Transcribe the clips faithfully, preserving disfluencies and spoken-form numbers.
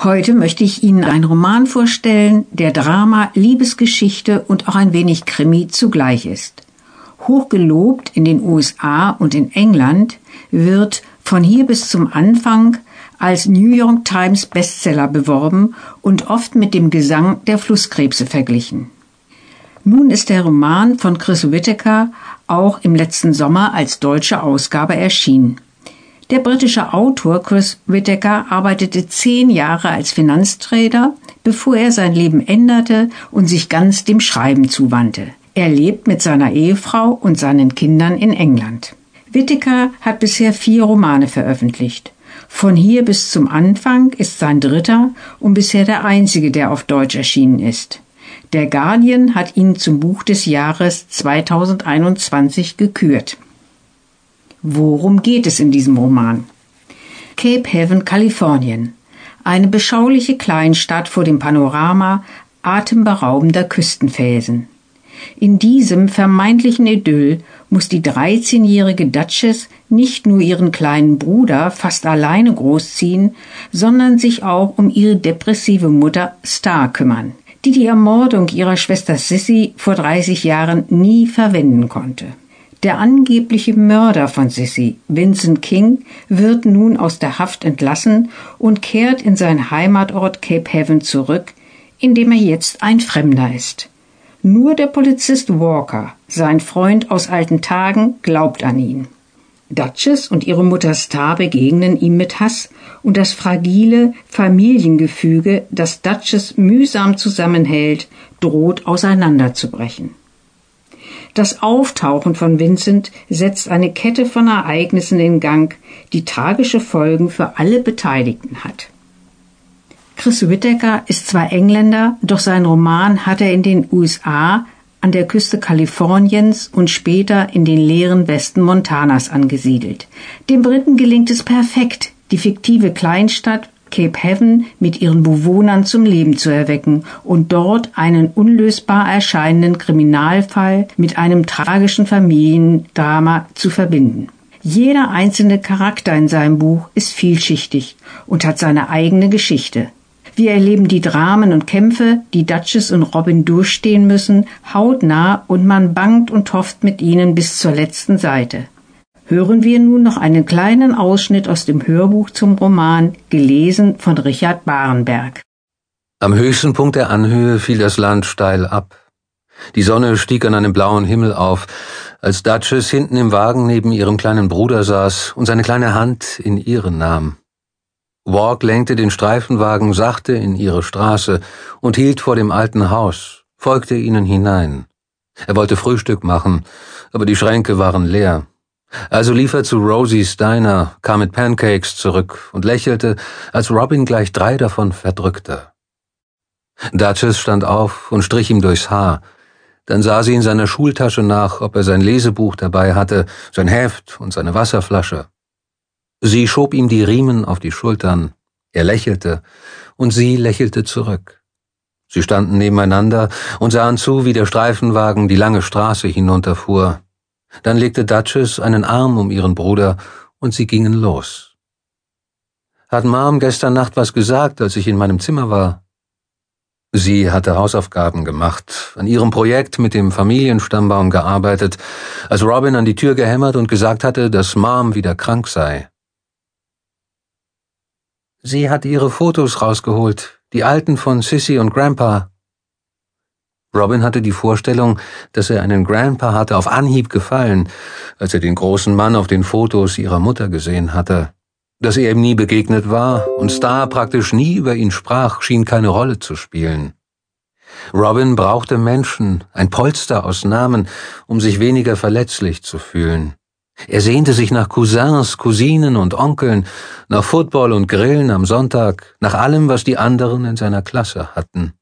Heute möchte ich Ihnen einen Roman vorstellen, der Drama, Liebesgeschichte und auch ein wenig Krimi zugleich ist. Hochgelobt in den U S A und in England, wird Von hier bis zum Anfang als New York Times Bestseller beworben und oft mit dem Gesang der Flusskrebse verglichen. Nun ist der Roman von Chris Whittaker auch im letzten Sommer als deutsche Ausgabe erschienen. Der britische Autor Chris Whittaker arbeitete zehn Jahre als Finanztrader, bevor er sein Leben änderte und sich ganz dem Schreiben zuwandte. Er lebt mit seiner Ehefrau und seinen Kindern in England. Whittaker hat bisher vier Romane veröffentlicht. Von hier bis zum Anfang ist sein dritter und bisher der einzige, der auf Deutsch erschienen ist. Der Guardian hat ihn zum Buch des Jahres zweitausendeinundzwanzig gekürt. Worum geht es in diesem Roman? Cape Haven, Kalifornien. Eine beschauliche Kleinstadt vor dem Panorama atemberaubender Küstenfelsen. In diesem vermeintlichen Idyll muss die dreizehnjährige Duchess nicht nur ihren kleinen Bruder fast alleine großziehen, sondern sich auch um ihre depressive Mutter Star kümmern, die die Ermordung ihrer Schwester Sissy vor dreißig Jahren nie verwenden konnte. Der angebliche Mörder von Sissy, Vincent King, wird nun aus der Haft entlassen und kehrt in seinen Heimatort Cape Haven zurück, in dem er jetzt ein Fremder ist. Nur der Polizist Walker, sein Freund aus alten Tagen, glaubt an ihn. Duchess und ihre Mutter Star begegnen ihm mit Hass und das fragile Familiengefüge, das Duchess mühsam zusammenhält, droht auseinanderzubrechen. Das Auftauchen von Vincent setzt eine Kette von Ereignissen in Gang, die tragische Folgen für alle Beteiligten hat. Chris Whittaker ist zwar Engländer, doch sein Roman hat er in den U S A, an der Küste Kaliforniens und später in den leeren Westen Montanas angesiedelt. Dem Briten gelingt es perfekt, die fiktive Kleinstadt Cape Haven mit ihren Bewohnern zum Leben zu erwecken und dort einen unlösbar erscheinenden Kriminalfall mit einem tragischen Familiendrama zu verbinden. Jeder einzelne Charakter in seinem Buch ist vielschichtig und hat seine eigene Geschichte. Wir erleben die Dramen und Kämpfe, die Duchess und Robin durchstehen müssen, hautnah, und man bangt und hofft mit ihnen bis zur letzten Seite. Hören wir nun noch einen kleinen Ausschnitt aus dem Hörbuch zum Roman, gelesen von Richard Barenberg. Am höchsten Punkt der Anhöhe fiel das Land steil ab. Die Sonne stieg an einem blauen Himmel auf, als Duchess hinten im Wagen neben ihrem kleinen Bruder saß und seine kleine Hand in ihre nahm. Walk lenkte den Streifenwagen sachte in ihre Straße und hielt vor dem alten Haus, folgte ihnen hinein. Er wollte Frühstück machen, aber die Schränke waren leer. Also lief er zu Rosie's Diner, kam mit Pancakes zurück und lächelte, als Robin gleich drei davon verdrückte. Duchess stand auf und strich ihm durchs Haar. Dann sah sie in seiner Schultasche nach, ob er sein Lesebuch dabei hatte, sein Heft und seine Wasserflasche. Sie schob ihm die Riemen auf die Schultern. Er lächelte, und sie lächelte zurück. Sie standen nebeneinander und sahen zu, wie der Streifenwagen die lange Straße hinunterfuhr. Dann legte Duchess einen Arm um ihren Bruder, und sie gingen los. »Hat Mom gestern Nacht was gesagt, als ich in meinem Zimmer war?« Sie hatte Hausaufgaben gemacht, an ihrem Projekt mit dem Familienstammbaum gearbeitet, als Robin an die Tür gehämmert und gesagt hatte, dass Mom wieder krank sei. »Sie hat ihre Fotos rausgeholt, die alten von Sissy und Grandpa.« Robin hatte die Vorstellung, dass er einen Grandpa hatte, auf Anhieb gefallen, als er den großen Mann auf den Fotos ihrer Mutter gesehen hatte. Dass er ihm nie begegnet war und Star praktisch nie über ihn sprach, schien keine Rolle zu spielen. Robin brauchte Menschen, ein Polster aus Namen, um sich weniger verletzlich zu fühlen. Er sehnte sich nach Cousins, Cousinen und Onkeln, nach Football und Grillen am Sonntag, nach allem, was die anderen in seiner Klasse hatten.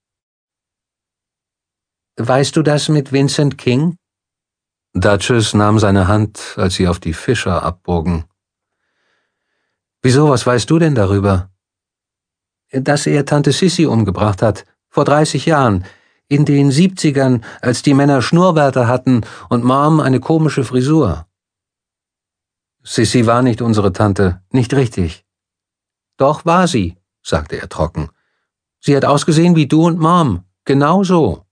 »Weißt du das mit Vincent King?« Duchess nahm seine Hand, als sie auf die Fischer abbogen. »Wieso, was weißt du denn darüber?« »Dass er Tante Sissy umgebracht hat, vor dreißig Jahren, in den siebzigern, als die Männer Schnurrbärte hatten und Mom eine komische Frisur.« »Sissy war nicht unsere Tante, nicht richtig.« »Doch war sie. sagte er trocken. Sie hat ausgesehen wie du und Mom. Genau so.